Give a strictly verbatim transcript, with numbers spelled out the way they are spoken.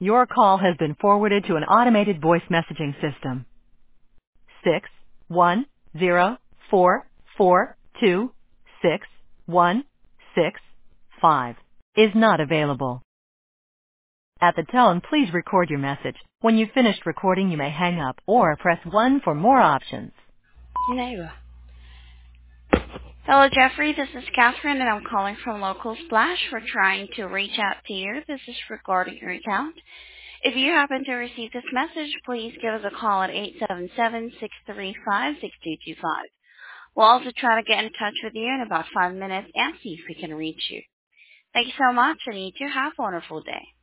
Your call has been forwarded to an automated voice messaging system. Six one zero four four two six one six five is not available. At the tone, please record your message. When you've finished recording, you may hang up or press one for more options. No. Hello, Jeffrey. This is Catherine, and I'm calling from Local Splash. We're trying to reach out to you. This is regarding your account. If you happen to receive this message, please give us a call at eight seven seven, six three five, six two two five. We'll also try to get in touch with you in about five minutes and see if we can reach you. Thank you so much, and you too have a wonderful day.